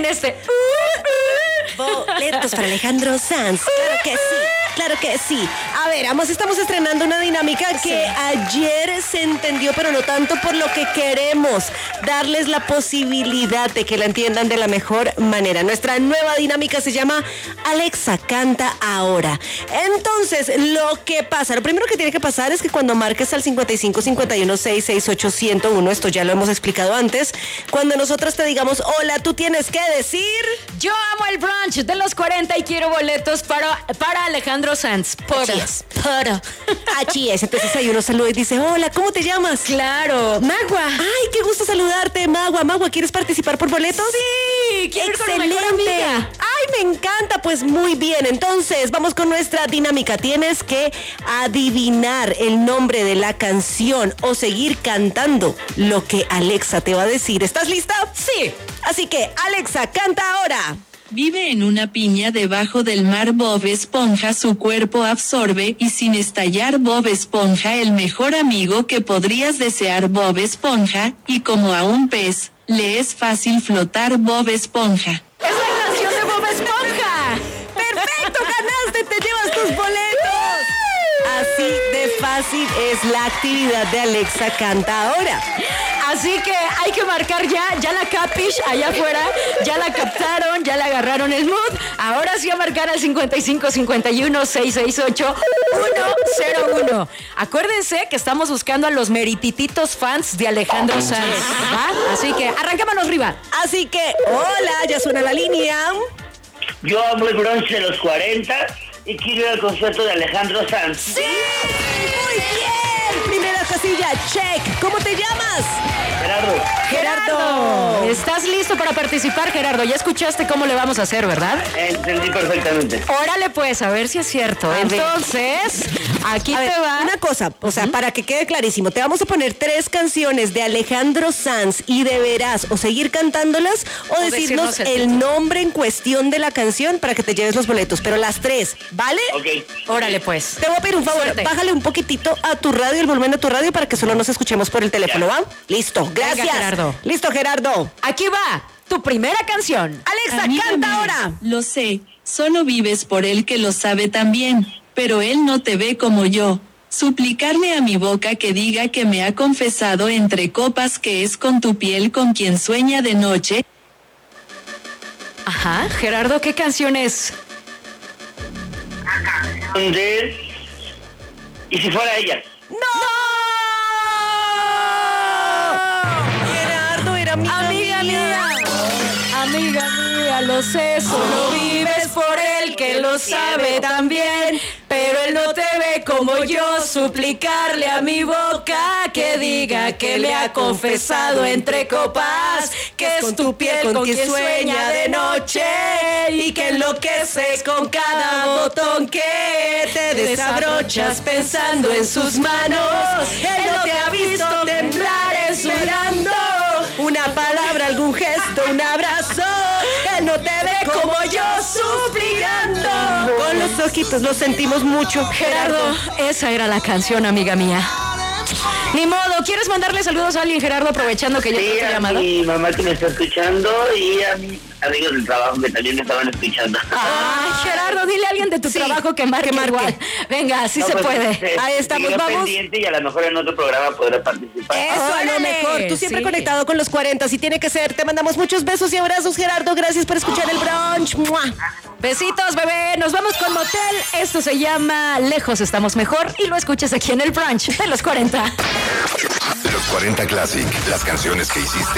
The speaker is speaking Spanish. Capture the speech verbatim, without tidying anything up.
con este. Boletos para Alejandro Sanz. Claro que sí, claro que sí. A ver, vamos, estamos estrenando una dinámica que ayer se entendió, pero no tanto por lo que queremos. Darles la posibilidad de que la entiendan de la mejor manera. Nuestra nueva dinámica se llama Alexa canta ahora. Entonces, lo que pasa, lo primero que tiene que pasar es que cuando marques al cincuenta y cinco cincuenta y uno sesenta y seis ocho cero uno, esto ya lo hemos explicado antes, cuando nosotros te digamos hola, tú tienes que decir: yo amo el brunch de los cuarenta y quiero boletos para, para Alejandro Sanz. Para. Así es. Para. Así es. Entonces ahí uno saluda y dice: hola, ¿cómo te llamas? Claro, Magua. Ay, qué gusto saludarte, Magua. Magua, ¿quieres participar por boletos? Sí, quiero ir con mi mejor amiga. Ay, me encanta. Pues muy bien. Entonces, vamos con nuestra dinámica. Tienes que adivinar el nombre de la canción o seguir cantando lo que Alexa te va a decir. ¿Estás lista? Sí. Así que, Alexa, canta ahora. Vive en una piña debajo del mar Bob Esponja, su cuerpo absorbe y sin estallar Bob Esponja, el mejor amigo que podrías desear Bob Esponja, y como a un pez, le es fácil flotar Bob Esponja. ¡Es la canción de Bob Esponja! ¡Perfecto! ¡Ganaste! ¡Te llevas tus boletos! Así de fácil es la actividad de Alexa Canta Ahora. Así que hay que marcar ya, ya la capish allá afuera, ya la captaron, ya le agarraron el mood. Ahora sí a marcar al cincuenta y cinco cincuenta y uno sesenta y seis ocho uno cero uno. Acuérdense que estamos buscando a los meritititos fans de Alejandro Sanz, ¿va? Así que arranquémonos arriba. Así que, hola, ya suena la línea. Yo amo el brunch de los cuarenta y quiero ir al concierto de Alejandro Sanz. ¡Sí! ¡Muy bien! Primera casilla, check. ¿Cómo te llamas? Gerardo. Gerardo, ¿estás listo para participar, Gerardo? Ya escuchaste cómo le vamos a hacer, ¿verdad? Entendí perfectamente. Órale pues, a ver si es cierto. A Entonces, aquí A te ver, va. una cosa, o sea, para que quede clarísimo, te vamos a poner tres canciones de Alejandro Sanz y deberás o seguir cantándolas o, O decirnos decirnos el el título. nombre en cuestión de la canción para que te lleves los boletos, pero las tres, ¿vale? Ok. Órale pues. Te voy a pedir un favor, Suerte. bájale un poquitito a tu radio, el volumen a tu radio para que solo nos escuchemos por el teléfono, ¿va? Listo, gracias. Gerardo. Listo, Gerardo. Aquí va tu primera canción. Alexa, Amigo canta mío, ahora. Lo sé, solo vives por él que lo sabe también, pero él no te ve como yo. Suplicarle a mi boca que diga que me ha confesado entre copas que es con tu piel con quien sueña de noche. Ajá, Gerardo, ¿qué canción es? De... ¿Y si fuera ella? Gerardo era mi Amiga mía, amiga mía, lo sé, solo vives por él que lo sabe también, pero él no te ve como yo. Suplicarle a mi boca que diga que le ha confesado entre copas que es tu piel con quien sueña de noche y que enloqueces con cada botón que te desabrochas pensando en sus manos. Él no te ha visto temblar esperando una palabra, algún gesto, un abrazo. Él no te ve como yo suplicando. Con los ojitos lo sentimos mucho, Gerardo, esa era la canción, amiga mía. Ni modo, ¿quieres mandarle saludos a alguien, Gerardo, aprovechando que ya Sí, te he a llamado? mi mamá que me está escuchando y a mis amigos del trabajo que también me estaban escuchando. Ay, Gerardo, dile a alguien de tu Sí, trabajo que marque, que marque. igual. Venga, así No, se pues, puede. eh, Ahí estamos, siga vamos. pendiente y a lo mejor en otro programa podré participar. Eso, a lo Órale, mejor. Tú siempre sí. conectado con los cuarenta, si tiene que ser. Te mandamos muchos besos y abrazos, Gerardo. Gracias por escuchar el brunch. ¡Mua! Besitos, bebé. Nos vamos con Motel. Esto se llama Lejos Estamos Mejor y lo escuchas aquí en el brunch de los cuarenta. Los cuarenta Classic, las canciones que hiciste